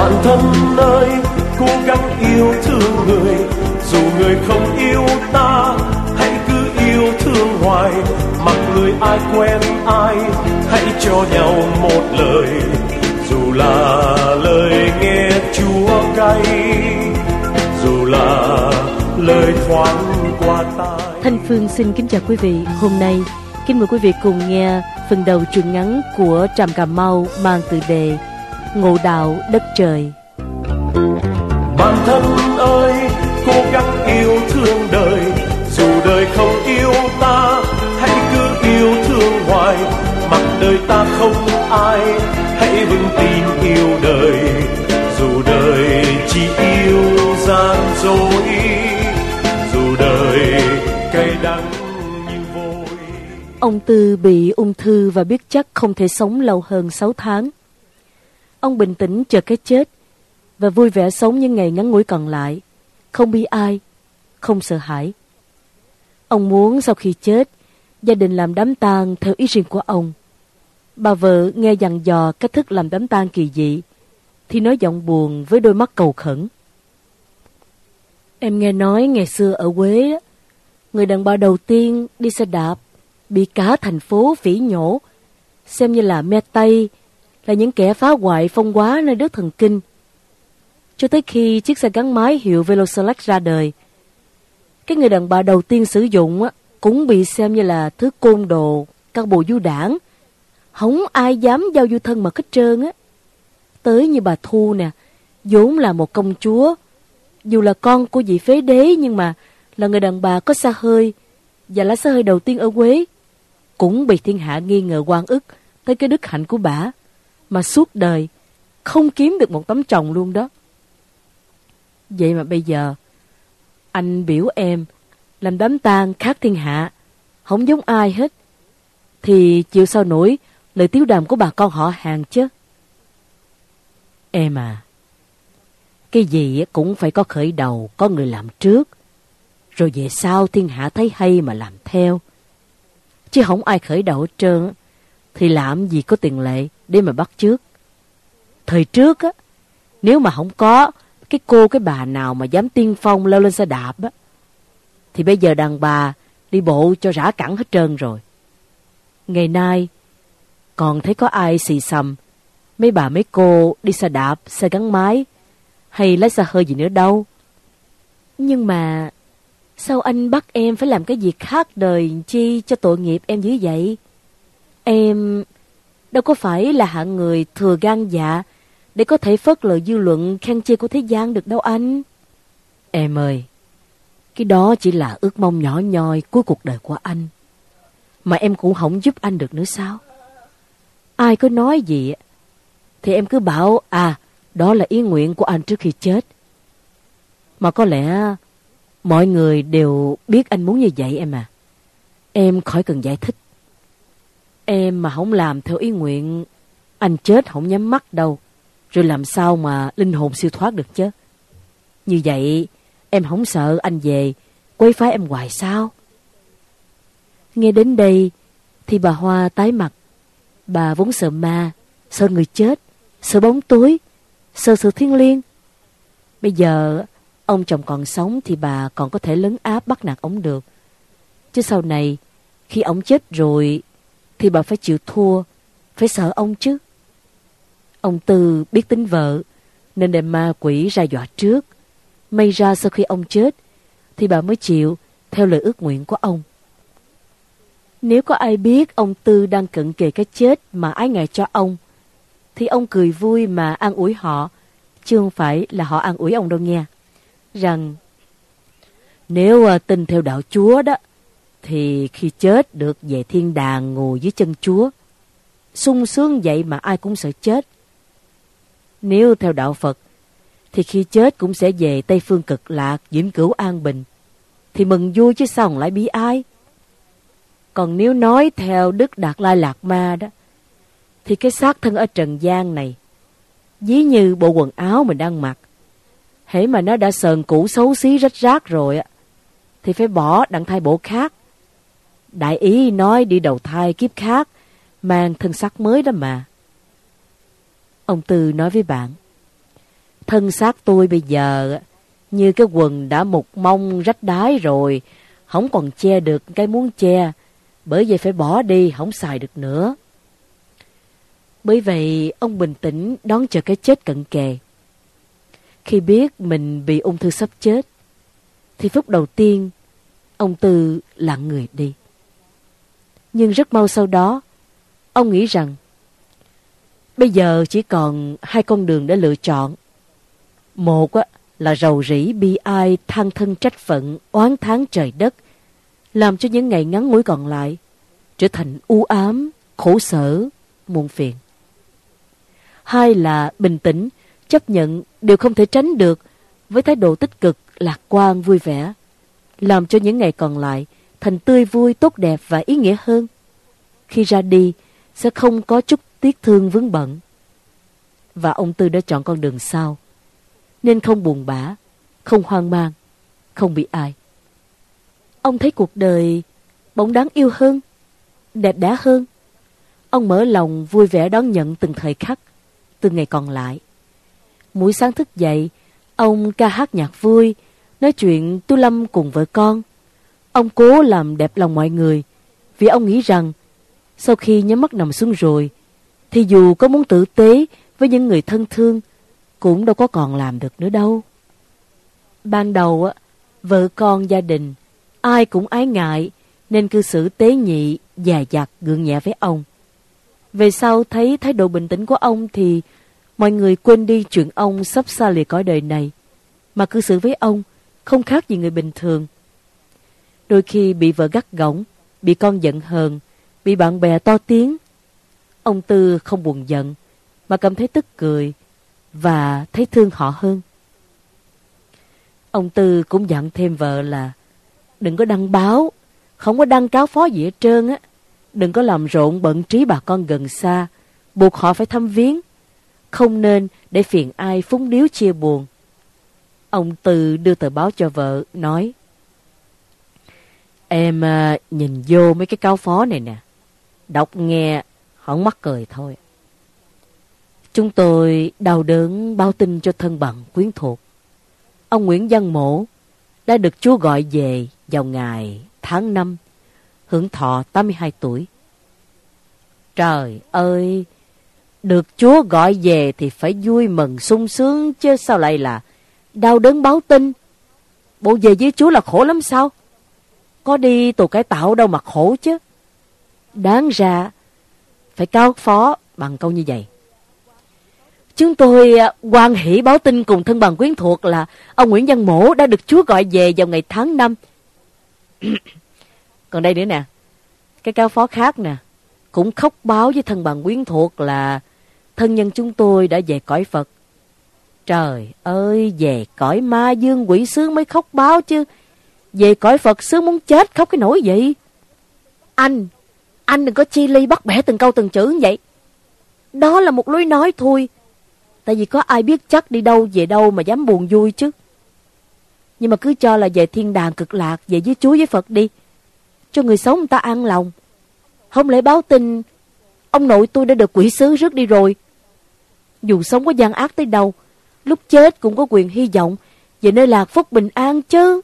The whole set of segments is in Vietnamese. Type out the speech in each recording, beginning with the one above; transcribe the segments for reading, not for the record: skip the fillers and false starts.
Bạn thân ơi, cố gắng yêu thương người, dù người không yêu ta, hãy cứ yêu thương hoài. Mặc người ai quen ai, hãy cho nhau một lời, dù là lời nghe chua cay, dù là lời thoáng qua tai. Thanh Phương xin kính chào quý vị. Hôm nay kính mời quý vị cùng nghe phần đầu truyện ngắn của Tràm Cà Mau mang tựa đề Ngộ đạo đất trời. Bạn thân ơi, cố gắng yêu thương đời, dù đời không yêu ta, hãy cứ yêu thương hoài. Mặc đời ta không ai, hãy vững tin yêu đời, dù đời chỉ yêu gian dối, dù đời cay đắng như vôi. Ông Tư bị ung thư và biết chắc không thể sống lâu hơn 6 tháng. Ông bình tĩnh chờ cái chết và vui vẻ sống những ngày ngắn ngủi còn lại, không bi ai, không sợ hãi. Ông muốn sau khi chết, gia đình làm đám tang theo ý riêng của ông. Bà vợ nghe dặn dò cách thức làm đám tang kỳ dị, thì nói giọng buồn với đôi mắt cầu khẩn. Em nghe nói ngày xưa ở Huế, người đàn bà đầu tiên đi xe đạp bị cả thành phố phỉ nhổ, xem như là me tây, là những kẻ phá hoại phong hóa nơi đất thần kinh. Cho tới khi chiếc xe gắn máy hiệu Veloselect ra đời, cái người đàn bà đầu tiên sử dụng cũng bị xem như là thứ côn đồ, cán bộ du đảng. Không ai dám giao du thân mà hết trơn á. Tới như bà Thu nè, vốn là một công chúa, dù là con của vị phế đế nhưng mà là người đàn bà có xa hơi và lá xa hơi đầu tiên ở Huế, cũng bị thiên hạ nghi ngờ oan ức tới cái đức hạnh của bả, mà suốt đời không kiếm được một tấm chồng luôn đó. Vậy mà bây giờ anh biểu em làm đám tang khác thiên hạ, không giống ai hết, thì chịu sao nổi lời tiếu đàm của bà con họ hàng chứ. Em à, cái gì cũng phải có khởi đầu, có người làm trước, rồi về sau thiên hạ thấy hay mà làm theo. Chứ không ai khởi đầu hết trơn thì làm gì có tiền lệ để mà bắt chước. Thời trước á, nếu mà không có cái bà nào mà dám tiên phong leo lên xe đạp á, thì bây giờ đàn bà đi bộ cho rã cẳng hết trơn rồi. Ngày nay còn thấy có ai xì xầm mấy bà mấy cô đi xe đạp, xe gắn máy hay lái xe hơi gì nữa đâu. Nhưng mà sao anh bắt em phải làm cái việc khác đời chi cho tội nghiệp em dữ vậy? Em đâu có phải là hạng người thừa gan dạ để có thể phớt lờ dư luận khen chê của thế gian được đâu anh. Em ơi, cái đó chỉ là ước mong nhỏ nhoi cuối cuộc đời của anh, mà em cũng không giúp anh được nữa sao? Ai có nói gì thì em cứ bảo đó là ý nguyện của anh trước khi chết. Mà có lẽ mọi người đều biết anh muốn như vậy em à. Em khỏi cần giải thích. Em mà không làm theo ý nguyện, anh chết không nhắm mắt đâu, rồi làm sao mà linh hồn siêu thoát được chứ? Như vậy em không sợ anh về quấy phá em hoài sao? Nghe đến đây thì bà Hoa tái mặt. Bà vốn sợ ma, sợ người chết, sợ bóng tối, sợ sự thiêng liêng. Bây giờ ông chồng còn sống thì bà còn có thể lấn áp bắt nạt ông được. Chứ sau này khi ông chết rồi thì bà phải chịu thua, phải sợ ông chứ. Ông Tư biết tính vợ nên đem ma quỷ ra dọa trước. May ra sau khi ông chết thì bà mới chịu theo lời ước nguyện của ông. Nếu có ai biết ông Tư đang cận kề cái chết mà ái ngại cho ông, thì ông cười vui mà an ủi họ, chứ không phải là họ an ủi ông đâu nghe. Rằng nếu tin theo đạo Chúa đó, thì khi chết được về thiên đàng ngồi dưới chân Chúa. Sung sướng vậy mà ai cũng sợ chết. Nếu theo đạo Phật, thì khi chết cũng sẽ về Tây Phương Cực Lạc, vĩnh cửu an bình. Thì mừng vui chứ sao lại bi ai. Còn nếu nói theo Đức Đạt Lai Lạt Ma đó, thì cái xác thân ở trần gian này, ví như bộ quần áo mình đang mặc, hễ mà nó đã sờn cũ xấu xí rách rác rồi thì phải bỏ đặng thay bộ khác. Đại ý nói đi đầu thai kiếp khác, mang thân xác mới đó mà. Ông Tư nói với bạn, Thân xác tôi bây giờ như cái quần đã mục mông rách đái rồi, không còn che được cái muốn che, bởi vậy phải bỏ đi, không xài được nữa. Bởi vậy ông bình tĩnh đón chờ cái chết cận kề. Khi biết mình bị ung thư sắp chết, thì phút đầu tiên ông Tư lặng người đi. Nhưng rất mau sau đó, ông nghĩ rằng bây giờ chỉ còn hai con đường để lựa chọn. Một là rầu rĩ bi ai, than thân trách phận, oán thán trời đất, làm cho những ngày ngắn ngủi còn lại trở thành u ám, khổ sở, muộn phiền. Hai là bình tĩnh, chấp nhận điều không thể tránh được với thái độ tích cực, lạc quan, vui vẻ, làm cho những ngày còn lại thành tươi vui, tốt đẹp và ý nghĩa hơn. Khi ra đi sẽ không có chút tiếc thương vướng bận. Và ông Tư đã chọn con đường sau, nên không buồn bã, không hoang mang, không bị ai. Ông thấy cuộc đời bỗng đáng yêu hơn, đẹp đẽ hơn. Ông mở lòng vui vẻ đón nhận từng thời khắc, từng ngày còn lại. Mỗi sáng thức dậy, ông ca hát nhạc vui, nói chuyện tu lâm cùng vợ con. Ông cố làm đẹp lòng mọi người, vì ông nghĩ rằng sau khi nhắm mắt nằm xuống rồi, thì dù có muốn tử tế với những người thân thương, cũng đâu có còn làm được nữa đâu. Ban đầu, vợ con gia đình, ai cũng ái ngại, nên cư xử tế nhị, dè dặt, gượng nhẹ với ông. Về sau thấy thái độ bình tĩnh của ông thì mọi người quên đi chuyện ông sắp xa lìa cõi đời này, mà cư xử với ông không khác gì người bình thường. Đôi khi bị vợ gắt gỏng, bị con giận hờn, bị bạn bè to tiếng, ông Tư không buồn giận, mà cảm thấy tức cười và thấy thương họ hơn. Ông Tư cũng dặn thêm vợ là đừng có đăng báo, không có đăng cáo phó gì hết trơn á. Đừng có làm rộn bận trí bà con gần xa, buộc họ phải thăm viếng. Không nên để phiền ai phúng điếu chia buồn. Ông Tư đưa tờ báo cho vợ, nói: Em nhìn vô mấy cái cáo phó này nè, đọc nghe không mắc cười thôi. Chúng tôi đau đớn báo tin cho thân bằng quyến thuộc. Ông Nguyễn Văn Mổ đã được Chúa gọi về vào ngày tháng 5, hưởng thọ 82 tuổi. Trời ơi, được Chúa gọi về thì phải vui mừng sung sướng chứ sao lại là đau đớn báo tin. Bộ về với Chúa là khổ lắm sao? Có đi tù cải tạo đâu mà khổ chứ. Đáng ra phải cáo phó bằng câu như vậy: Chúng tôi hoan hỷ báo tin cùng thân bằng quyến thuộc là ông Nguyễn Văn Mổ đã được Chúa gọi về vào ngày tháng 5. Còn đây nữa nè, cái cáo phó khác nè, cũng khóc báo với thân bằng quyến thuộc là thân nhân chúng tôi đã về cõi Phật. Trời ơi, về cõi ma dương quỷ sướng mới khóc báo chứ, về cõi Phật sướng muốn chết, khóc cái nỗi gì. Anh đừng có chi ly bắt bẻ từng câu từng chữ như vậy. Đó là một lối nói thôi. Tại vì có ai biết chắc đi đâu về đâu mà dám buồn vui chứ. Nhưng mà cứ cho là về thiên đàng cực lạc, về với Chúa với Phật đi, cho người sống người ta an lòng. Không lẽ báo tin ông nội tôi đã được quỷ sứ rước đi rồi. Dù sống có gian ác tới đâu, lúc chết cũng có quyền hy vọng về nơi lạc phúc bình an chứ.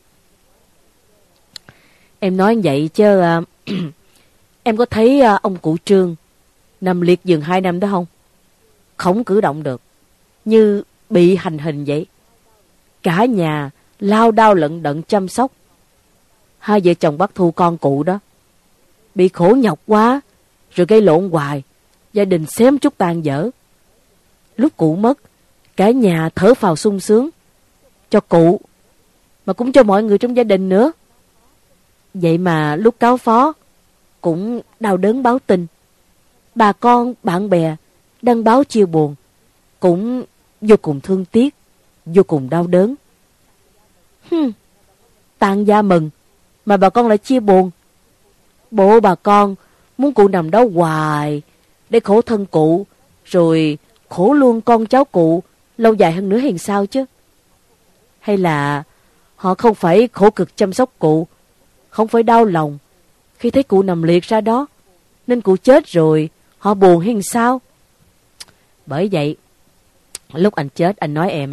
Em nói như vậy chứ em có thấy ông cụ Trương nằm liệt giường 2 năm đó không? Không cử động được, như bị hành hình vậy. Cả nhà lao đao lận đận chăm sóc. Hai vợ chồng bác Thu con cụ đó bị khổ nhọc quá, rồi gây lộn hoài, gia đình xém chút tan vỡ. Lúc cụ mất, cả nhà thở phào sung sướng, cho cụ mà cũng cho mọi người trong gia đình nữa. Vậy mà lúc cáo phó cũng đau đớn báo tin. Bà con, bạn bè đăng báo chia buồn, cũng vô cùng thương tiếc, vô cùng đau đớn. Tang gia mừng mà bà con lại chia buồn. Bộ bà con muốn cụ nằm đó hoài để khổ thân cụ, rồi khổ luôn con cháu cụ lâu dài hơn nữa hay sao chứ? Hay là họ không phải khổ cực chăm sóc cụ, không phải đau lòng khi thấy cụ nằm liệt ra đó, nên cụ chết rồi họ buồn hay sao? Bởi vậy lúc anh chết anh nói em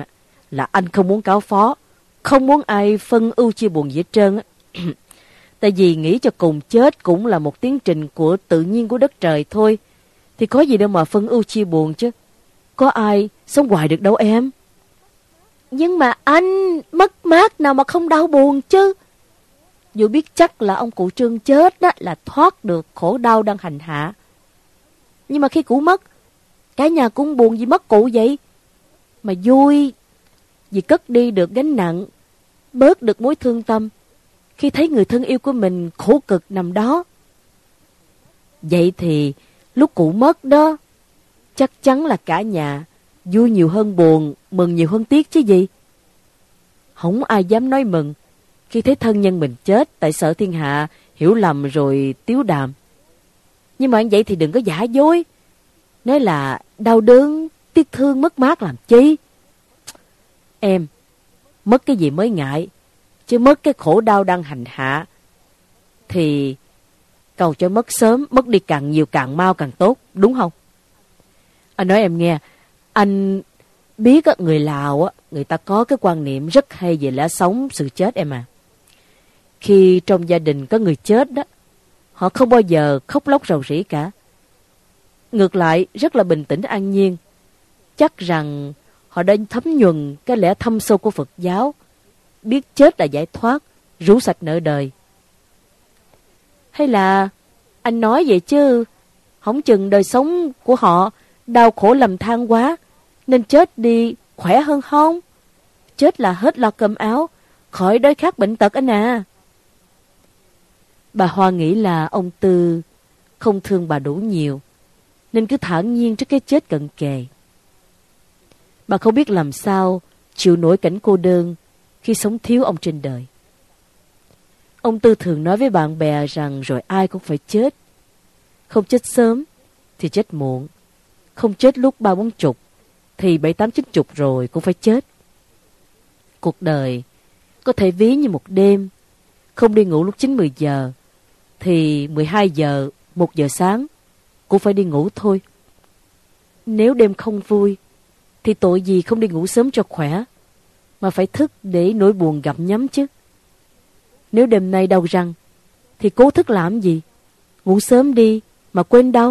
là anh không muốn cáo phó, không muốn ai phân ưu chia buồn gì hết trơn á. Tại vì nghĩ cho cùng chết cũng là một tiến trình của tự nhiên của đất trời thôi. Thì có gì đâu mà phân ưu chia buồn chứ. Có ai sống hoài được đâu em. Nhưng mà anh mất mát nào mà không đau buồn chứ. Dù biết chắc là ông cụ Trương chết đó là thoát được khổ đau đang hành hạ. Nhưng mà khi cụ mất, cả nhà cũng buồn vì mất cụ vậy. Mà vui vì cất đi được gánh nặng, bớt được mối thương tâm khi thấy người thân yêu của mình khổ cực nằm đó. Vậy thì lúc cụ mất đó, chắc chắn là cả nhà vui nhiều hơn buồn, mừng nhiều hơn tiếc chứ gì. Không ai dám nói mừng khi thấy thân nhân mình chết, tại sợ thiên hạ hiểu lầm rồi tiếu đàm. Nhưng mà vậy thì đừng có giả dối, nói là đau đớn, tiếc thương, mất mát làm chi. Em, mất cái gì mới ngại, chứ mất cái khổ đau đang hành hạ thì cầu cho mất sớm, mất đi càng nhiều càng mau càng tốt, đúng không? Anh nói em nghe, anh biết người Lào người ta có cái quan niệm rất hay về lẽ sống sự chết em à. Khi trong gia đình có người chết đó, họ không bao giờ khóc lóc rầu rĩ cả. Ngược lại rất là bình tĩnh an nhiên. Chắc rằng họ đã thấm nhuần cái lẽ thâm sâu của Phật giáo, biết chết là giải thoát, rũ sạch nợ đời. Hay là anh nói vậy chứ không chừng đời sống của họ đau khổ lầm than quá, nên chết đi khỏe hơn không? Chết là hết lo cơm áo, khỏi đói khát bệnh tật anh à. Bà Hoa nghĩ là ông Tư không thương bà đủ nhiều, nên cứ thản nhiên trước cái chết cận kề. Bà không biết làm sao chịu nổi cảnh cô đơn khi sống thiếu ông trên đời. Ông Tư thường nói với bạn bè rằng rồi ai cũng phải chết. Không chết sớm thì chết muộn, không chết lúc 30-40 thì 78-90 rồi cũng phải chết. Cuộc đời có thể ví như một đêm, không đi ngủ lúc 9-10 giờ thì 12 giờ, 1 giờ sáng cũng phải đi ngủ thôi. Nếu đêm không vui thì tội gì không đi ngủ sớm cho khỏe, mà phải thức để nỗi buồn gặm nhấm chứ. Nếu đêm nay đau răng thì cố thức làm gì? Ngủ sớm đi mà quên đau.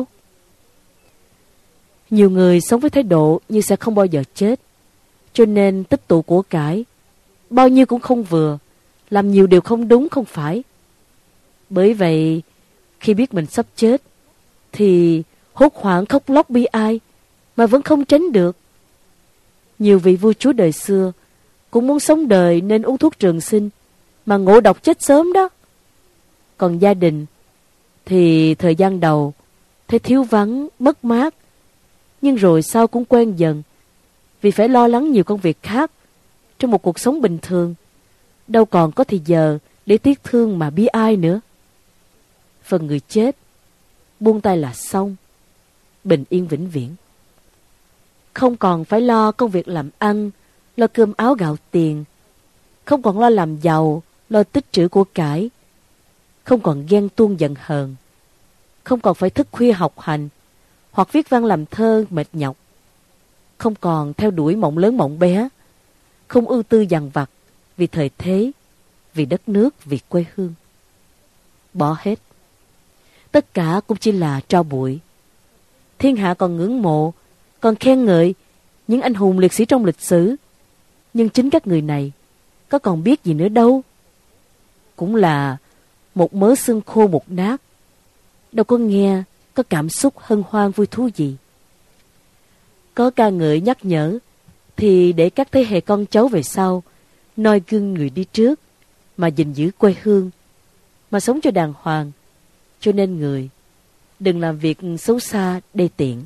Nhiều người sống với thái độ như sẽ không bao giờ chết, cho nên tích tụ của cải, bao nhiêu cũng không vừa, làm nhiều điều không đúng không phải. Bởi vậy, khi biết mình sắp chết, thì hốt hoảng khóc lóc bi ai, mà vẫn không tránh được. Nhiều vị vua chúa đời xưa cũng muốn sống đời nên uống thuốc trường sinh, mà ngộ độc chết sớm đó. Còn gia đình thì thời gian đầu thấy thiếu vắng, mất mát, nhưng rồi sau cũng quen dần, vì phải lo lắng nhiều công việc khác trong một cuộc sống bình thường, đâu còn có thì giờ để tiếc thương mà bi ai nữa. Phần người chết, buông tay là xong, bình yên vĩnh viễn. Không còn phải lo công việc làm ăn, lo cơm áo gạo tiền, không còn lo làm giàu, lo tích trữ của cải, không còn ghen tuông giận hờn, không còn phải thức khuya học hành hoặc viết văn làm thơ mệt nhọc, không còn theo đuổi mộng lớn mộng bé, không ưu tư dằn vặt vì thời thế, vì đất nước, vì quê hương. Bỏ hết, tất cả cũng chỉ là tro bụi. Thiên hạ còn ngưỡng mộ, còn khen ngợi những anh hùng liệt sĩ trong lịch sử, nhưng chính các người này có còn biết gì nữa đâu. Cũng là một mớ xương khô mục nát, đâu có nghe, có cảm xúc hân hoan vui thú gì. Có ca ngợi nhắc nhở thì để các thế hệ con cháu về sau noi gương người đi trước, mà gìn giữ quê hương, mà sống cho đàng hoàng. Cho nên người đừng làm việc xấu xa đê tiện.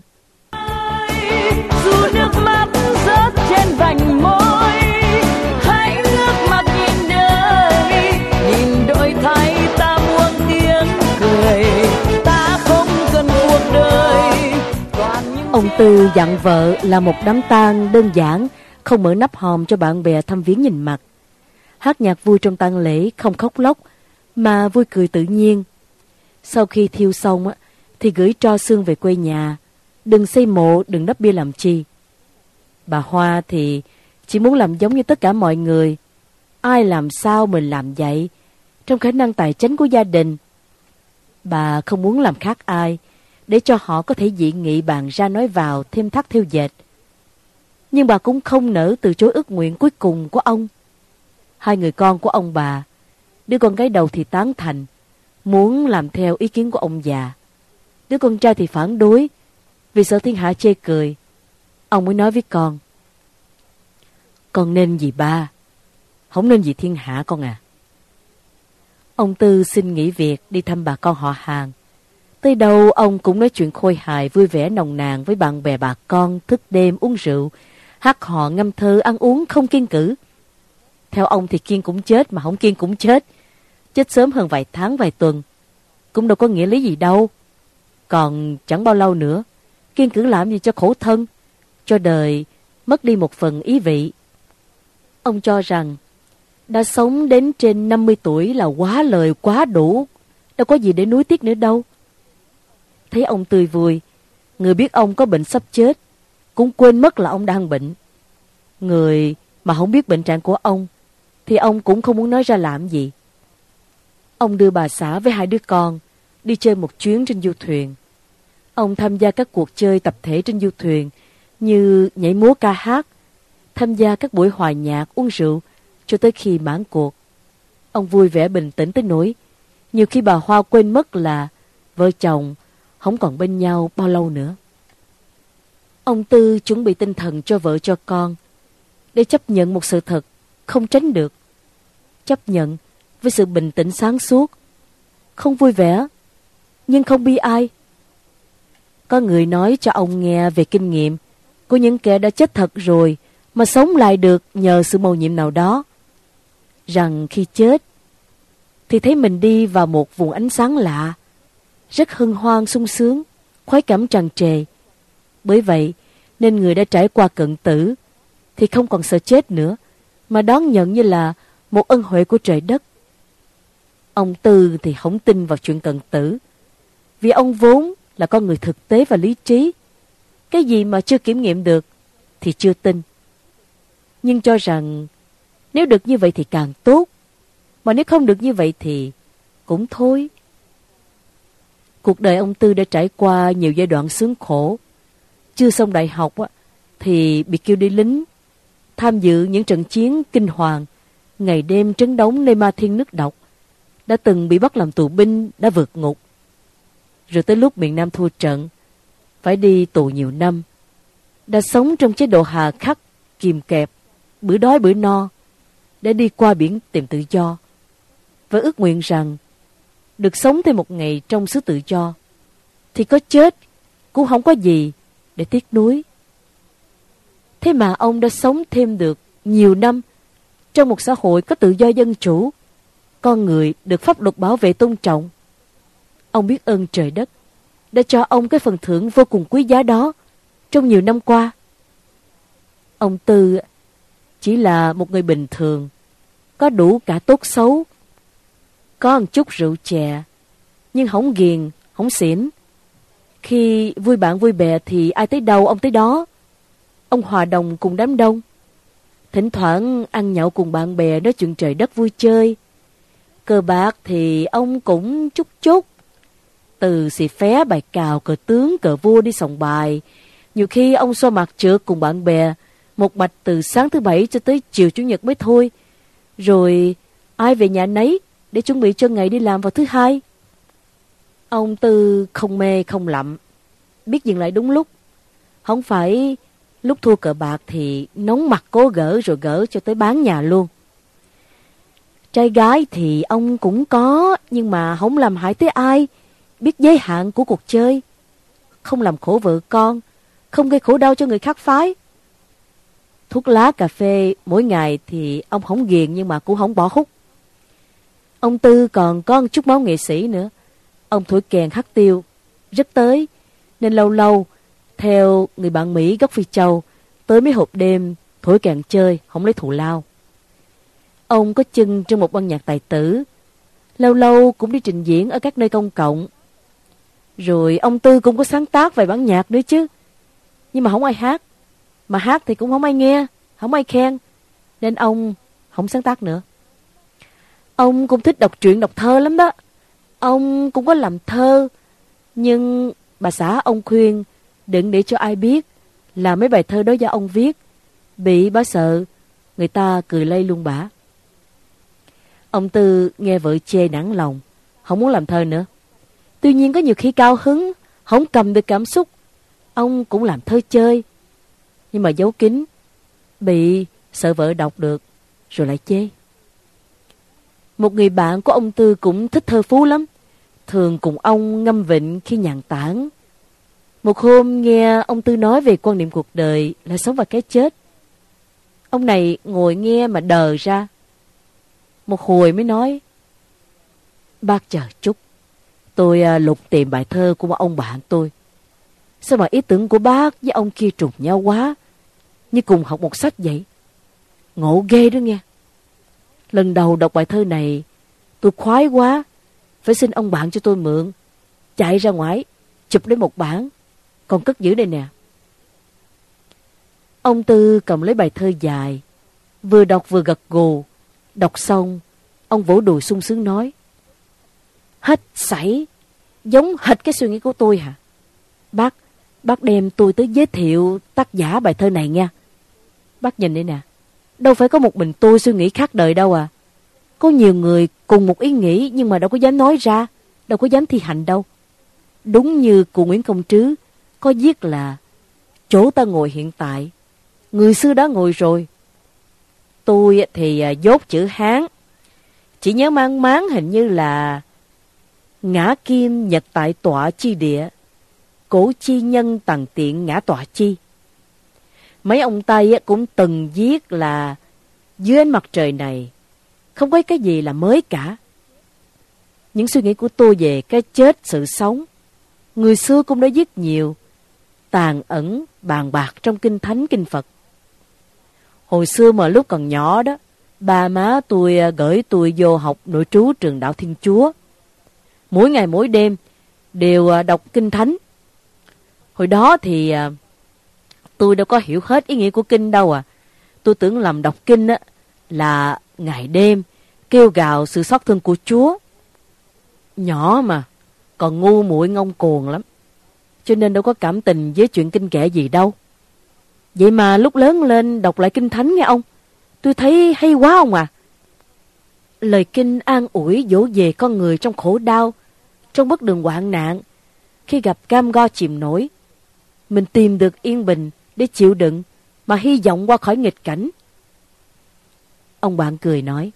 Dù nước mắt rớt trên vành môi, hãy ngước mặt nhìn đời, nhìn đổi thay ta buông tiếng cười, ta không cần cuộc đời. Ông Tư dặn vợ là một đám tang đơn giản, không mở nắp hòm cho bạn bè thăm viếng nhìn mặt. Hát nhạc vui trong tang lễ, không khóc lóc mà vui cười tự nhiên. Sau khi thiêu xong thì gửi tro xương về quê nhà, đừng xây mộ, đừng đắp bia làm chi. Bà Hoa thì chỉ muốn làm giống như tất cả mọi người. Ai làm sao mình làm vậy, trong khả năng tài chính của gia đình. Bà không muốn làm khác ai, để cho họ có thể dị nghị bàn ra nói vào thêm thắt theo dệt. Nhưng bà cũng không nỡ từ chối ước nguyện cuối cùng của ông. Hai người con của ông bà, đứa con gái đầu thì tán thành, muốn làm theo ý kiến của ông già. Đứa con trai thì phản đối, vì sợ thiên hạ chê cười. Ông mới nói với con: "Con nên gì ba, không nên gì thiên hạ con à." Ông Tư xin nghỉ việc đi thăm bà con họ hàng. Tới đâu ông cũng nói chuyện khôi hài vui vẻ nồng nàn với bạn bè bà con, thức đêm uống rượu, hát hò ngâm thơ, ăn uống không kiêng cữ. Theo ông thì kiêng cũng chết, mà không kiêng cũng chết. Chết sớm hơn vài tháng vài tuần cũng đâu có nghĩa lý gì đâu. Còn chẳng bao lâu nữa, kiêng cữ làm gì cho khổ thân, cho đời mất đi một phần ý vị. Ông cho rằng đã sống đến trên 50 tuổi là quá lời quá đủ, đâu có gì để nuối tiếc nữa đâu. Thấy ông tươi vui, người biết ông có bệnh sắp chết cũng quên mất là ông đang bệnh. Người mà không biết bệnh trạng của ông thì ông cũng không muốn nói ra làm gì. Ông đưa bà xã với hai đứa con đi chơi một chuyến trên du thuyền. Ông tham gia các cuộc chơi tập thể trên du thuyền như nhảy múa ca hát, tham gia các buổi hòa nhạc uống rượu cho tới khi mãn cuộc. Ông vui vẻ bình tĩnh tới nỗi nhiều khi bà Hoa quên mất là vợ chồng không còn bên nhau bao lâu nữa. Ông Tư chuẩn bị tinh thần cho vợ cho con để chấp nhận một sự thật không tránh được. Chấp nhận với sự bình tĩnh sáng suốt, không vui vẻ nhưng không bi ai. Có người nói cho ông nghe về kinh nghiệm của những kẻ đã chết thật rồi mà sống lại được nhờ sự mầu nhiệm nào đó, rằng khi chết thì thấy mình đi vào một vùng ánh sáng lạ, rất hân hoan sung sướng, khoái cảm tràn trề. Bởi vậy nên người đã trải qua cận tử thì không còn sợ chết nữa, mà đón nhận như là một ân huệ của trời đất. Ông Tư thì không tin vào chuyện cận tử, vì ông vốn là con người thực tế và lý trí. Cái gì mà chưa kiểm nghiệm được thì chưa tin. Nhưng cho rằng nếu được như vậy thì càng tốt, mà nếu không được như vậy thì cũng thôi. Cuộc đời ông Tư đã trải qua nhiều giai đoạn sướng khổ. Chưa xong đại học thì bị kêu đi lính, tham dự những trận chiến kinh hoàng, ngày đêm trấn đóng nơi ma thiên nước độc. Đã từng bị bắt làm tù binh, đã vượt ngục. Rồi tới lúc miền Nam thua trận, phải đi tù nhiều năm. Đã sống trong chế độ hà khắc, kìm kẹp, bữa đói bữa no, để đi qua biển tìm tự do. Và ước nguyện rằng được sống thêm một ngày trong xứ tự do, thì có chết cũng không có gì để tiếc nuối. Thế mà ông đã sống thêm được nhiều năm trong một xã hội có tự do dân chủ, con người được pháp luật bảo vệ tôn trọng. Ông biết ơn trời đất đã cho ông cái phần thưởng vô cùng quý giá đó trong nhiều năm qua. Ông Tư chỉ là một người bình thường, có đủ cả tốt xấu, có một chút rượu chè, nhưng không ghiền, không xỉn. Khi vui bạn vui bè thì ai tới đâu ông tới đó. Ông hòa đồng cùng đám đông, thỉnh thoảng ăn nhậu cùng bạn bè nói chuyện trời đất vui chơi. Cờ bạc thì ông cũng chút chút, từ xì phé, bài cào, cờ tướng, cờ vua đi sòng bài. Nhiều khi ông xoa mặt trượt cùng bạn bè một mạch từ sáng thứ Bảy cho tới chiều Chủ nhật mới thôi. Rồi ai về nhà nấy để chuẩn bị cho ngày đi làm vào thứ Hai. Ông Tư không mê không lậm, biết dừng lại đúng lúc. Không phải lúc thua cờ bạc thì nóng mặt cố gỡ rồi gỡ cho tới bán nhà luôn. Trai gái thì ông cũng có, nhưng mà không làm hại tới ai, biết giới hạn của cuộc chơi, không làm khổ vợ con, không gây khổ đau cho người khác phái. Thuốc lá cà phê mỗi ngày thì ông không ghiền, nhưng mà cũng không bỏ hút. Ông Tư còn có một chút máu nghệ sĩ nữa. Ông thổi kèn hát tiêu rất tới, nên lâu lâu theo người bạn Mỹ gốc Phi Châu tới mấy hộp đêm thổi kèn chơi, không lấy thù lao. Ông có chân trong một ban nhạc tài tử, lâu lâu cũng đi trình diễn ở các nơi công cộng. Rồi ông Tư cũng có sáng tác vài bản nhạc nữa chứ, nhưng mà không ai hát, mà hát thì cũng không ai nghe, không ai khen, nên ông không sáng tác nữa. Ông cũng thích đọc truyện đọc thơ lắm đó. Ông cũng có làm thơ, nhưng bà xã ông khuyên đừng để cho ai biết là mấy bài thơ đó do ông viết, bị bà sợ người ta cười lây luôn bả. Ông Tư nghe vợ chê nản lòng, không muốn làm thơ nữa. Tuy nhiên có nhiều khi cao hứng, không cầm được cảm xúc, ông cũng làm thơ chơi, nhưng mà giấu kín, bị sợ vợ đọc được rồi lại chê. Một người bạn của ông Tư cũng thích thơ phú lắm, thường cùng ông ngâm vịnh khi nhàn tản. Một hôm nghe ông Tư nói về quan niệm cuộc đời là sống và cái chết. Ông này ngồi nghe mà đờ ra. Một hồi mới nói: "Bác chờ chút, tôi lục tìm bài thơ của một ông bạn tôi. Sao mà ý tưởng của bác với ông kia trùng nhau quá, như cùng học một sách vậy. Ngộ ghê đó nghe. Lần đầu đọc bài thơ này, tôi khoái quá, phải xin ông bạn cho tôi mượn. Chạy ra ngoài, chụp lấy một bản, còn cất giữ đây nè." Ông Tư cầm lấy bài thơ dài, vừa đọc vừa gật gù. Đọc xong, ông vỗ đùi sung sướng nói: "Hết sảy, giống hệt cái suy nghĩ của tôi hả? Bác đem tôi tới giới thiệu tác giả bài thơ này nha. Bác nhìn đây nè, đâu phải có một mình tôi suy nghĩ khác đời đâu à. Có nhiều người cùng một ý nghĩ nhưng mà đâu có dám nói ra, đâu có dám thi hành đâu. Đúng như cụ Nguyễn Công Trứ có viết là chỗ ta ngồi hiện tại, người xưa đã ngồi rồi. Tôi thì dốt chữ Hán, chỉ nhớ mang máng hình như là ngã kim nhật tại tọa chi địa, cổ chi nhân tầng tiện ngã tọa chi. Mấy ông Tây cũng từng viết là dưới ánh mặt trời này không có cái gì là mới cả. Những suy nghĩ của tôi về cái chết sự sống, người xưa cũng đã viết nhiều, tàn ẩn bàn bạc trong kinh thánh kinh Phật. Hồi xưa mà lúc còn nhỏ đó, ba má tôi gửi tôi vô học nội trú trường Đạo Thiên Chúa. Mỗi ngày mỗi đêm đều đọc kinh thánh. Hồi đó thì tôi đâu có hiểu hết ý nghĩa của kinh đâu à. Tôi tưởng lầm đọc kinh là ngày đêm kêu gào sự xót thương của Chúa. Nhỏ mà, còn ngu muội ngông cuồng lắm, cho nên đâu có cảm tình với chuyện kinh kệ gì đâu. Vậy mà lúc lớn lên đọc lại kinh thánh nghe ông, tôi thấy hay quá ông à. Lời kinh an ủi dỗ về con người trong khổ đau, trong bất đường hoạn nạn. Khi gặp cam go chìm nổi, mình tìm được yên bình để chịu đựng mà hy vọng qua khỏi nghịch cảnh. Ông bạn cười nói: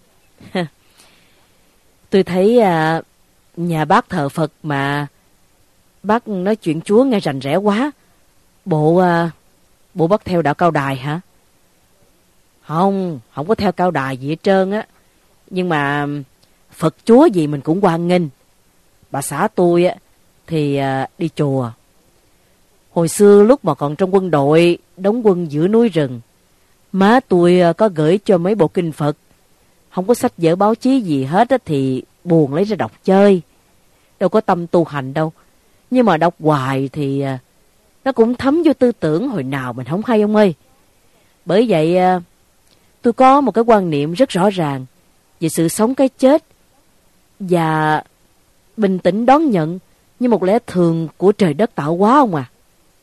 "Tôi thấy nhà bác thờ Phật mà bác nói chuyện Chúa nghe rành rẽ quá. Bộ bác theo đạo Cao Đài hả?" Không có theo Cao Đài gì hết trơn á. Nhưng mà Phật Chúa gì mình cũng hoan nghênh. Bà xã tôi thì đi chùa. Hồi xưa lúc mà còn trong quân đội đóng quân giữa núi rừng, má tôi có gửi cho mấy bộ kinh Phật. Không có sách vở báo chí gì hết thì buồn lấy ra đọc chơi. Đâu có tâm tu hành đâu. Nhưng mà đọc hoài thì nó cũng thấm vô tư tưởng hồi nào mình không hay ông ơi. Bởi vậy tôi có một cái quan niệm rất rõ ràng về sự sống cái chết, và bình tĩnh đón nhận như một lẽ thường của trời đất tạo hóa ông à."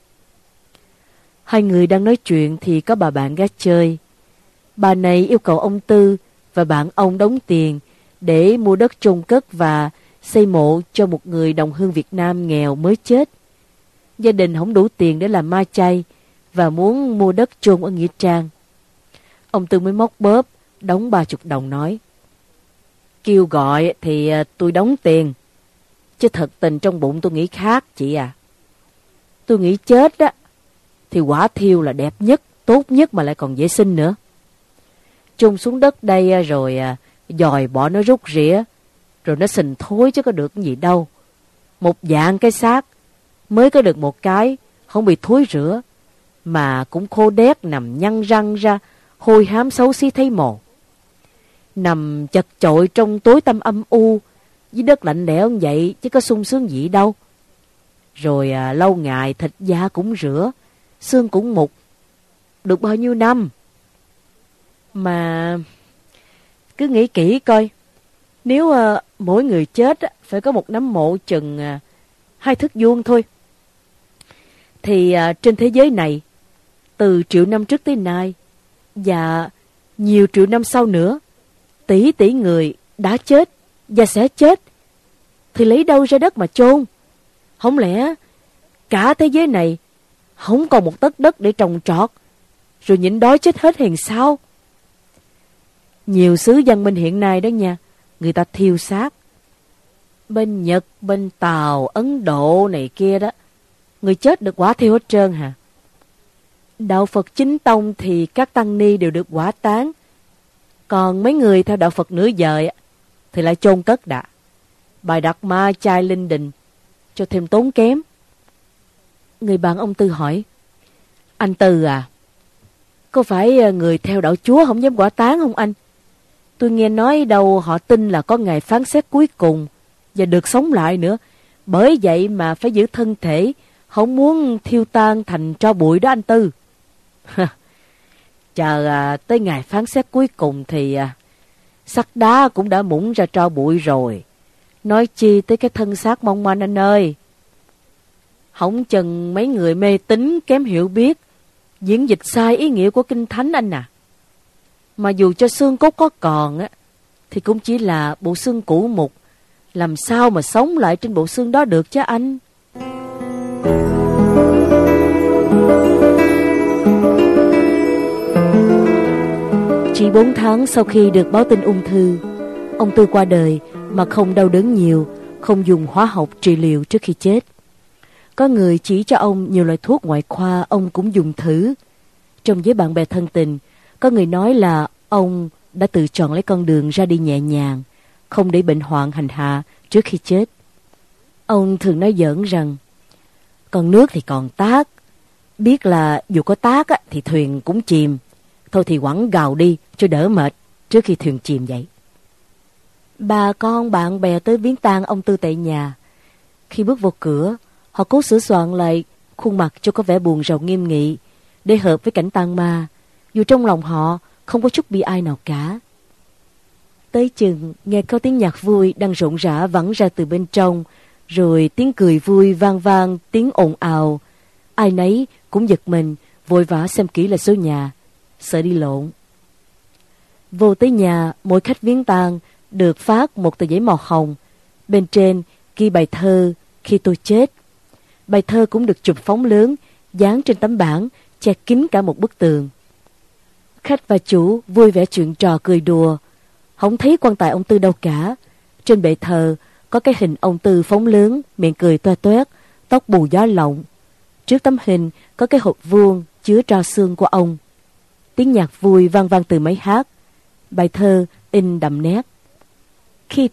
Hai người đang nói chuyện thì có bà bạn gái chơi. Bà này yêu cầu ông Tư và bạn ông đóng tiền để mua đất chôn cất và xây mộ cho một người đồng hương Việt Nam nghèo mới chết. Gia đình không đủ tiền để làm ma chay và muốn mua đất chôn ở nghĩa trang. Ông Tư mới móc bóp đóng 30 đồng nói: "Kêu gọi thì tôi đóng tiền, chứ thật tình trong bụng tôi nghĩ khác chị à. Tôi nghĩ chết đó thì quả thiêu là đẹp nhất, tốt nhất mà lại còn dễ sinh nữa. Chôn xuống đất đây rồi dòi bỏ nó rút rỉa, rồi nó sình thối chứ có được cái gì đâu. Một dạng cái xác mới có được một cái, không bị thối rữa, mà cũng khô đét nằm nhăn răng ra, hôi hám xấu xí thấy mồ. Nằm chật chội trong tối tăm âm u, với đất lạnh lẽo như vậy chứ có sung sướng gì đâu. Rồi lâu ngày thịt da cũng rửa, xương cũng mục. Được bao nhiêu năm Mà cứ nghĩ kỹ coi, nếu mỗi người chết phải có một nấm mộ chừng 2 thước vuông thôi, thì trên thế giới này, từ triệu năm trước tới nay và nhiều triệu năm sau nữa, tỷ tỷ người đã chết và sẽ chết, thì lấy đâu ra đất mà chôn? Không lẽ cả thế giới này không còn một tấc đất để trồng trọt, rồi nhịn đói chết hết hèn sao? Nhiều xứ văn minh hiện nay đó nha, người ta thiêu xác. Bên Nhật, bên Tàu, Ấn Độ này kia đó, người chết được quả thiêu hết trơn hả? Đạo Phật chính tông thì các tăng ni đều được quả táng. Còn mấy người theo đạo Phật nửa vời thì lại chôn cất đã. Bài đặt ma chay linh đình cho thêm tốn kém. Người bạn ông Tư hỏi: anh Tư à, có phải người theo đạo Chúa không dám quả táng không anh? Tôi nghe nói đâu họ tin là có ngày phán xét cuối cùng và được sống lại nữa. Bởi vậy mà phải giữ thân thể, không muốn thiêu tan thành tro bụi đó anh Tư. Chờ tới ngày phán xét cuối cùng thì sắt đá cũng đã mũng ra tro bụi rồi. Nói chi tới cái thân xác mong manh anh ơi. Không chừng mấy người mê tín kém hiểu biết diễn dịch sai ý nghĩa của Kinh Thánh anh à. Mà dù cho xương cốt có còn á, thì cũng chỉ là bộ xương cũ mục. Làm sao mà sống lại trên bộ xương đó được chứ anh? Chỉ 4 tháng sau khi được báo tin ung thư, ông Tư qua đời mà không đau đớn nhiều, không dùng hóa học trị liệu trước khi chết. Có người chỉ cho ông nhiều loại thuốc ngoại khoa, ông cũng dùng thử. Trong giới bạn bè thân tình, có người nói là ông đã tự chọn lấy con đường ra đi nhẹ nhàng, không để bệnh hoạn hành hạ trước khi chết. Ông thường nói giỡn rằng, con nước thì còn tát, biết là dù có tát thì thuyền cũng chìm, thôi thì quẳng gào đi cho đỡ mệt trước khi thuyền chìm vậy. Bà con bạn bè tới viếng tang ông Tư tại nhà. Khi bước vào cửa, họ cố sửa soạn lại khuôn mặt cho có vẻ buồn rầu nghiêm nghị để hợp với cảnh tang ma, dù trong lòng họ không có chút bi ai nào cả. Tới chừng nghe có tiếng nhạc vui đang rộn rã vẳng ra từ bên trong, rồi tiếng cười vui vang vang, tiếng ồn ào. Ai nấy cũng giật mình, vội vã xem kỹ lại số nhà, sợ đi lộn. Vô tới nhà, mỗi khách viếng tang được phát một tờ giấy màu hồng, bên trên ghi bài thơ Khi tôi chết. Bài thơ cũng được chụp phóng lớn, dán trên tấm bảng, che kín cả một bức tường. Khách và chủ vui vẻ chuyện trò cười đùa, không thấy quan tài ông Tư đâu cả. Trên bệ thờ có cái hình ông Tư phóng lớn, miệng cười toe toét, tóc bù gió lộng. Trước tấm hình có cái hộp vuông chứa tro xương của ông. Tiếng nhạc vui vang vang từ máy hát. Bài thơ in đậm nét. Khi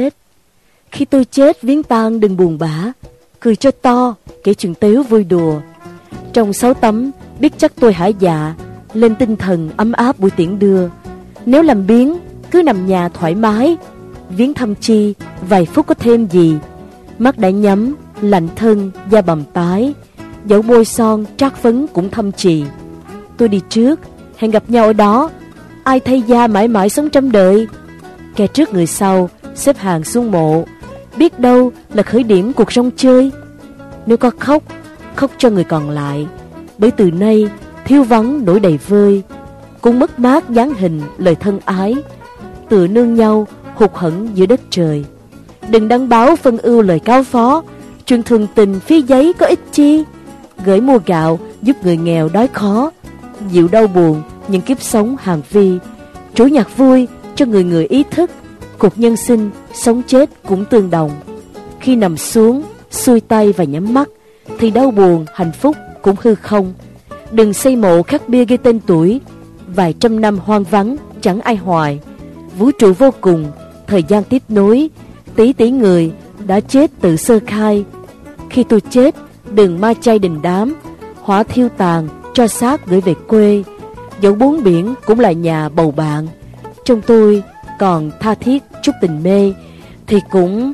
tôi chết viếng tang đừng buồn bã, cười cho to, kể chuyện tếu vui đùa. Trong 6 tấm biết chắc tôi hả dạ, lên tinh thần ấm áp buổi tiễn đưa. Nếu làm biếng cứ nằm nhà thoải mái, viếng thăm chi vài phút có thêm gì. Mắt đã nhắm, lạnh thân, da bầm tái, dẫu bôi son trát phấn cũng thâm trì. Tôi đi trước, hẹn gặp nhau ở đó. Ai thay da mãi mãi sống trăm đời. Kẻ trước người sau xếp hàng xuống mộ, biết đâu là khởi điểm cuộc rong chơi. Nếu có khóc, khóc cho người còn lại, bởi từ nay thiếu vắng nỗi đầy vơi, cũng mất mát dáng hình lời thân ái, tựa nương nhau hụt hẫng giữa đất trời. Đừng đăng báo phân ưu lời cáo phó, chuyện thường tình phi giấy có ích chi. Gửi mua gạo giúp người nghèo đói khó, dịu đau buồn những kiếp sống hàng vi. Trổ nhạc vui cho người người ý thức, cuộc nhân sinh sống chết cũng tương đồng. Khi nằm xuống xuôi tay và nhắm mắt thì đau buồn hạnh phúc cũng hư không. Đừng xây mộ khắc bia ghi tên tuổi, vài trăm năm hoang vắng chẳng ai hoài. Vũ trụ vô cùng, thời gian tiếp nối, tỷ tỷ người đã chết tự sơ khai. Khi tôi chết đừng ma chay đình đám, hỏa thiêu tàn cho xác gửi về quê. Dẫu bốn biển cũng là nhà bầu bạn, trong tôi còn tha thiết chút tình mê thì cũng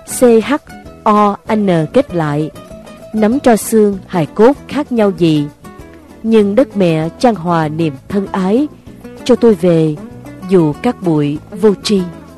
CHON kết lại. Nắm tro xương hài cốt khác nhau gì, nhưng đất mẹ chan hòa niềm thân ái. cho tôi về dù cát bụi vô tri.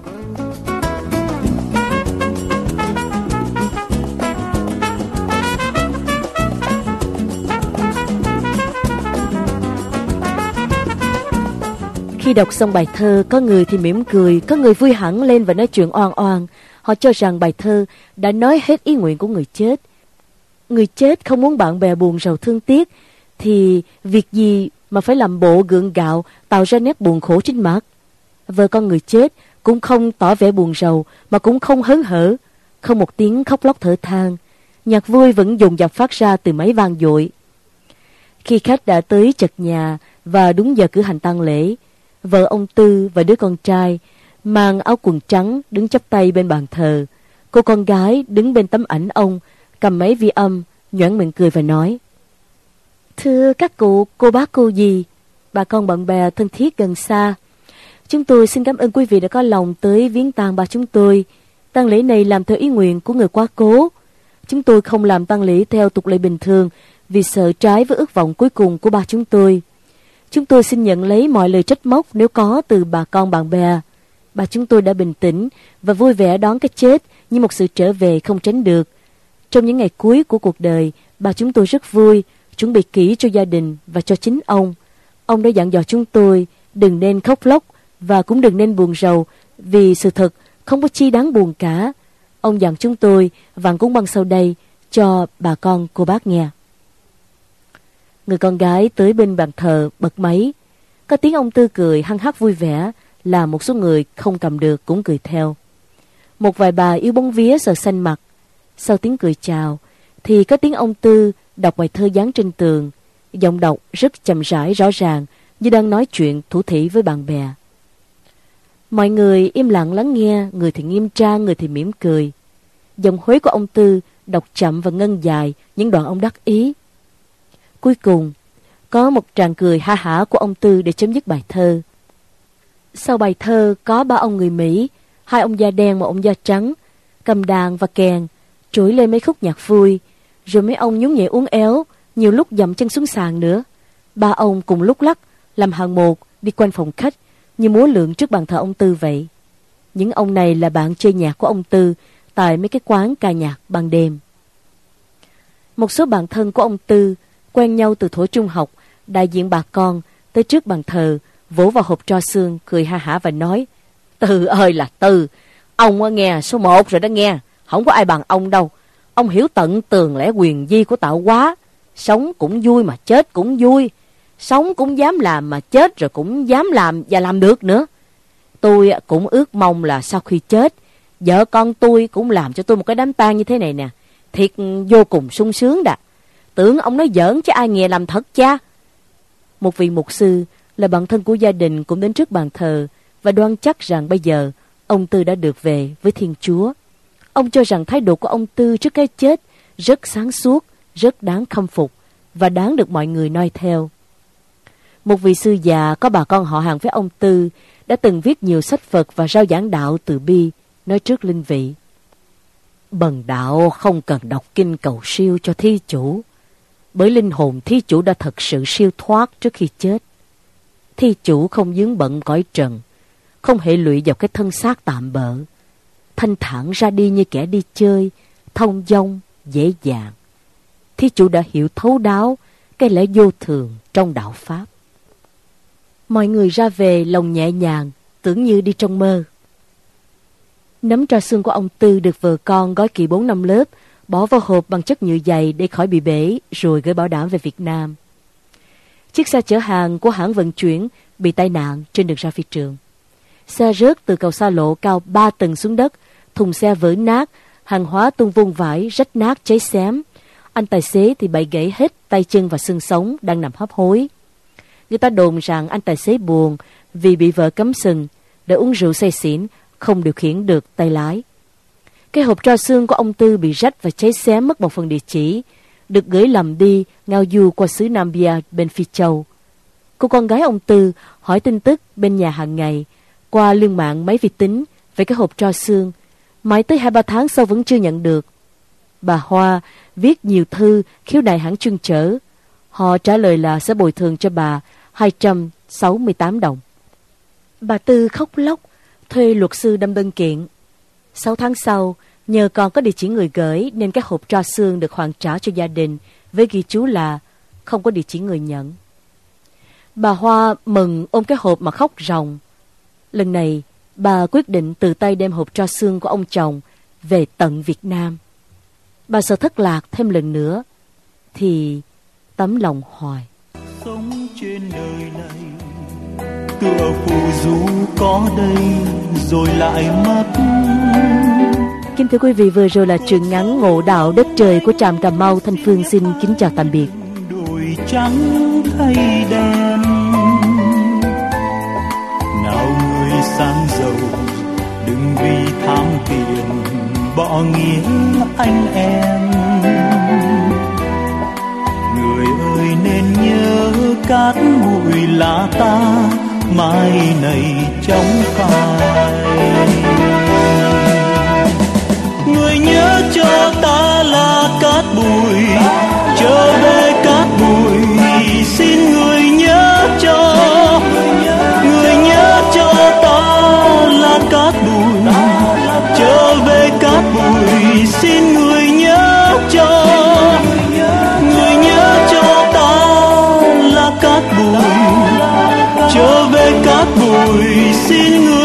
Khi đọc xong bài thơ, có người thì mỉm cười, có người vui hẳn lên và nói chuyện oan oan. Họ cho rằng bài thơ đã nói hết ý nguyện của người chết. Người chết không muốn bạn bè buồn rầu thương tiếc, thì việc gì mà phải làm bộ gượng gạo, tạo ra nét buồn khổ trên mặt. Vợ con người chết cũng không tỏ vẻ buồn rầu, mà cũng không hớn hở, không một tiếng khóc lóc thở than. Nhạc vui vẫn dồn dập phát ra từ máy vang dội. Khi khách đã tới chật nhà và đúng giờ cử hành tang lễ, vợ ông Tư và đứa con trai mang áo quần trắng đứng chắp tay bên bàn thờ. Cô con gái đứng bên tấm ảnh ông, cầm máy vi âm, nhoẻn miệng cười và nói: "Thưa các cụ, cô bác cô dì, bà con bạn bè thân thiết gần xa, chúng tôi xin cảm ơn quý vị đã có lòng tới viếng tang ba chúng tôi. Tang lễ này làm theo ý nguyện của người quá cố. Chúng tôi không làm tang lễ theo tục lệ bình thường vì sợ trái với ước vọng cuối cùng của ba chúng tôi. Chúng tôi xin nhận lấy mọi lời trách móc nếu có từ bà con bạn bè. Bà chúng tôi đã bình tĩnh và vui vẻ đón cái chết như một sự trở về không tránh được. Trong những ngày cuối của cuộc đời, bà chúng tôi rất vui, chuẩn bị kỹ cho gia đình và cho chính ông. Ông đã dặn dò chúng tôi đừng nên khóc lóc và cũng đừng nên buồn rầu, vì sự thật không có chi đáng buồn cả. Ông dặn chúng tôi vặn cuốn băng sau đây cho bà con cô bác nghe." Người con gái tới bên bàn thờ bật máy. Có tiếng ông Tư cười hăng hắc vui vẻ, là một số người không cầm được cũng cười theo. Một vài bà yêu bóng vía sờ xanh mặt. Sau tiếng cười chào thì có tiếng ông Tư đọc bài thơ dán trên tường. Giọng đọc rất chậm rãi rõ ràng, như đang nói chuyện thủ thỉ với bạn bè. Mọi người im lặng lắng nghe, người thì nghiêm trang, người thì mỉm cười. Giọng Huế của ông Tư đọc chậm và ngân dài những đoạn ông đắc ý. Cuối cùng có một tràng cười ha hả của ông Tư để chấm dứt bài thơ. Sau bài thơ có ba ông người Mỹ, hai ông da đen một ông da trắng, cầm đàn và kèn, trỗi lên mấy khúc nhạc vui, rồi mấy ông nhún nhảy uốn éo, nhiều lúc dậm chân xuống sàn nữa. Ba ông cùng lúc lắc, làm hàng một đi quanh phòng khách, như múa lượn trước bàn thờ ông Tư vậy. Những ông này là bạn chơi nhạc của ông Tư tại mấy cái quán ca nhạc ban đêm. Một số bạn thân của ông Tư quen nhau từ thuở trung học, đại diện bà con tới trước bàn thờ, vỗ vào hộp tro xương, cười ha hả và nói: "Tư ơi là Tư, ông nghe số 1 rồi đó nghe, không có ai bằng ông đâu. Ông hiểu tận tường lẽ quyền di của tạo hóa. Sống cũng vui mà chết cũng vui. Sống cũng dám làm mà chết rồi cũng dám làm và làm được nữa. Tôi cũng ước mong là sau khi chết, vợ con tôi cũng làm cho tôi một cái đám tang như thế này nè. Thiệt vô cùng sung sướng đà. Tưởng ông nói giỡn chứ ai nghe làm thật cha." Một vị mục sư là bạn thân của gia đình cũng đến trước bàn thờ và đoan chắc rằng bây giờ ông Tư đã được về với Thiên Chúa. Ông cho rằng thái độ của ông Tư trước cái chết rất sáng suốt, rất đáng khâm phục và đáng được mọi người noi theo. Một vị sư già có bà con họ hàng với ông Tư đã từng viết nhiều sách Phật và rao giảng đạo từ bi, nói trước linh vị: "Bần đạo không cần đọc kinh cầu siêu cho thí chủ, bởi linh hồn thí chủ đã thật sự siêu thoát trước khi chết. Thí chủ không vướng bận cõi trần, không hệ lụy vào cái thân xác tạm bợ, thanh thản ra đi như kẻ đi chơi, thông dong, dễ dàng. Thí chủ đã hiểu thấu đáo cái lẽ vô thường trong đạo Pháp." Mọi người ra về lòng nhẹ nhàng, tưởng như đi trong mơ. Nắm tro xương của ông Tư được vợ con gói kỹ 4-5 lớp, bỏ vào hộp bằng chất nhựa dày để khỏi bị bể, rồi gửi bảo đảm về Việt Nam. Chiếc xe chở hàng của hãng vận chuyển bị tai nạn trên đường ra phi trường. Xe rớt từ cầu xa lộ cao 3 tầng xuống đất, thùng xe vỡ nát, hàng hóa tung vung vãi, rách nát cháy xém. Anh tài xế thì bị gãy hết tay chân và xương sống, đang nằm hấp hối. Người ta đồn rằng anh tài xế buồn vì bị vợ cấm sừng, đã uống rượu say xỉn, không điều khiển được tay lái. Cái hộp tro xương của ông Tư bị rách và cháy xém mất một phần địa chỉ, được gửi lầm đi ngao du qua xứ Nambia bên Phi Châu. Cô con gái ông Tư hỏi tin tức bên nhà hàng ngày qua liên mạng máy vi tính về cái hộp tro xương, mãi tới 2-3 tháng sau vẫn chưa nhận được. Bà Hoa viết nhiều thư khiếu nại hãng chuyên chở. Họ trả lời là sẽ bồi thường cho bà 268 đồng. Bà Tư khóc lóc, thuê luật sư đâm đơn kiện. 6 tháng sau, nhờ còn có địa chỉ người gửi nên cái hộp tro xương được hoàn trả cho gia đình với ghi chú là không có địa chỉ người nhận. Bà Hoa mừng ôm cái hộp mà khóc ròng. Lần này, bà quyết định tự tay đem hộp tro xương của ông chồng về tận Việt Nam. Bà sợ thất lạc thêm lần nữa thì tấm lòng hoài. Sống trên đời này tựa phù du có đây rồi lại mất. Kính thưa quý vị, vừa rồi là truyện ngắn Ngộ Đạo Đất Trời của Tràm Cà Mau. Thanh Phương xin kính chào tạm biệt. Đồi trắng thay đen, nào người sang giàu đừng vì tham tiền bỏ nghĩa anh em. Người ơi nên nhớ cát bụi là ta, mai này chẳng phai. Người nhớ cho ta là cát bụi, trở về cát bụi, xin người nhớ cho. Người nhớ cho ta là cát bụi, trở về cát bụi, xin người nhớ cho. Người nhớ cho ta là cát bụi, trở về cát bụi, xin người